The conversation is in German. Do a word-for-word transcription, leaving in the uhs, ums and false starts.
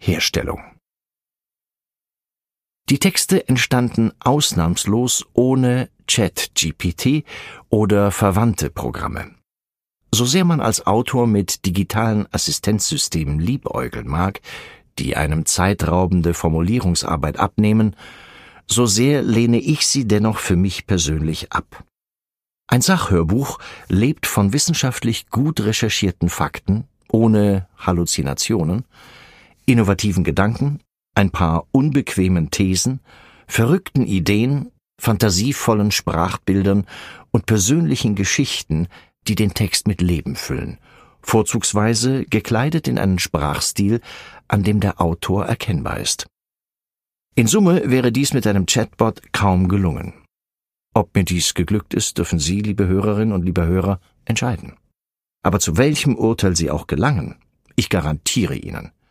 Herstellung. Die Texte entstanden ausnahmslos ohne ChatGPT oder verwandte Programme. So sehr man als Autor mit digitalen Assistenzsystemen liebäugeln mag, die einem zeitraubende Formulierungsarbeit abnehmen, so sehr lehne ich sie dennoch für mich persönlich ab. Ein Sachhörbuch lebt von wissenschaftlich gut recherchierten Fakten, ohne Halluzinationen, innovativen Gedanken, ein paar unbequemen Thesen, verrückten Ideen, fantasievollen Sprachbildern und persönlichen Geschichten, die den Text mit Leben füllen, vorzugsweise gekleidet in einen Sprachstil, an dem der Autor erkennbar ist. In Summe wäre dies mit einem Chatbot kaum gelungen. Ob mir dies geglückt ist, dürfen Sie, liebe Hörerinnen und liebe Hörer, entscheiden. Aber zu welchem Urteil Sie auch gelangen, ich garantiere Ihnen,